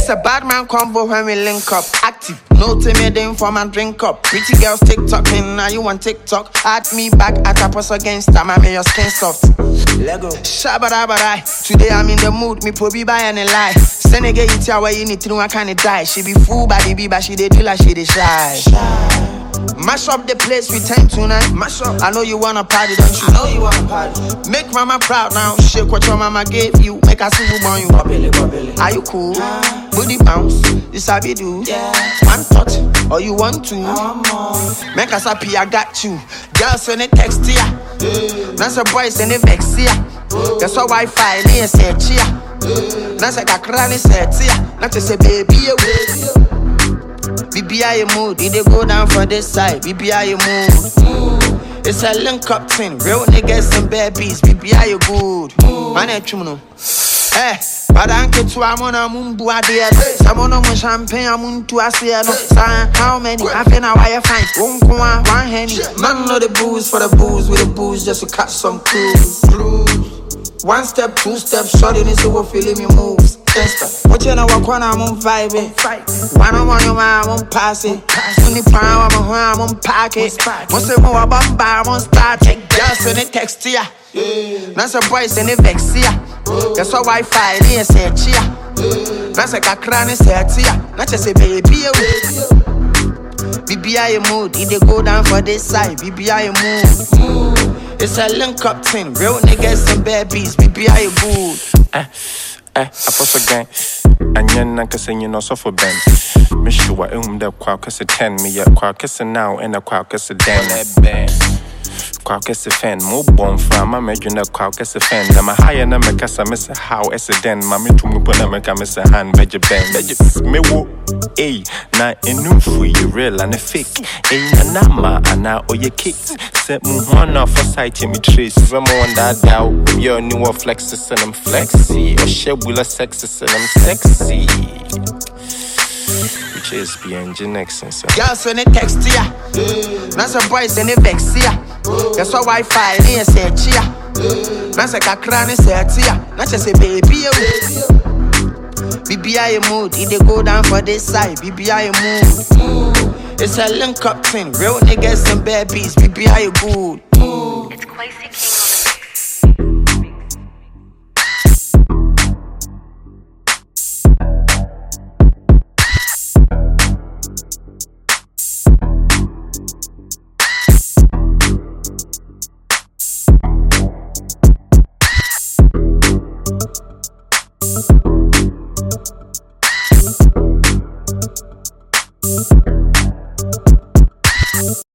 a bad man combo when we link up. Active, no timid for my drink up. Pretty girls TikToking, now you want TikTok. Add me back at a post against time, I make your skin soft. Lego, shabarabarai. Today I'm in the mood, me probably buy any lie. Send a girl you tell where you need to know I can't die. She be fool by the but she dey do like she dey shy. Mash up the place with time tonight. Mash up. I know you wanna party, don't you? I know you wanna party. Make mama proud now. Shake what your mama gave you. Make her see who born you. Bobble. Are you cool? Booty bounce. This how we do. Yeah. One touch, or you want to? Make us happy, I got you. Girls send it text ya. That's a boy send it vex ya. That's why Wi-Fi near say chia. That's like a cranny set ya. Not to say baby away. BBI mood, it go down for this side. BBI mood. It's a link up thing. Real niggas and babies. BBI good. Man, ain't you know? Eh, but I can't to I'm on a mumbu idea. Someone on champagne, I'm on to a no. How many? I feel now I find one henny. Man, know the booze for the booze with the booze just to catch some cruise. One step, two steps, shorty, this is what feeling me moves. What you know, what corner I'm on vibing. One on your mind, I'm on passing. When the power, I'm on pocket. What's the more about bar, I'm on start. Girls send it text to ya. That's a boy send it vex ya. That's why Wi-Fi near say chia. That's like a cranny say tia. Not just say baby away. BBI mood, it go down for this side. BBI mood. It's a link up thing. Real niggas and babies. BBI good. I post again. And yen like saying you know so for Ben. Me sure the quack is a 10 me a quack is a now and a quack is a damn. Quack is a fan, more born from my making a quack is a fan. I'm a higher number cause I miss a how as a den. Mammy to me put a miss a hand, veg bang, veg me woo. A na enu for you real and a fake. A nama and now or your kicks. Set me one off for sight me trace. From on that doubt, your newer flexes and I'm flexy. Or share will a sexes and I'm sexy. Which is BNG next and so. Girls send it text ya. That's a boy send it vex ya. That's why Wi-Fi near say chia. That's like a cranny say tia. Not just say baby away. BBI mood, it go down for this side. BBI mood. It's a link up thing. Real niggas and babies. BBI good. It's Quasi King.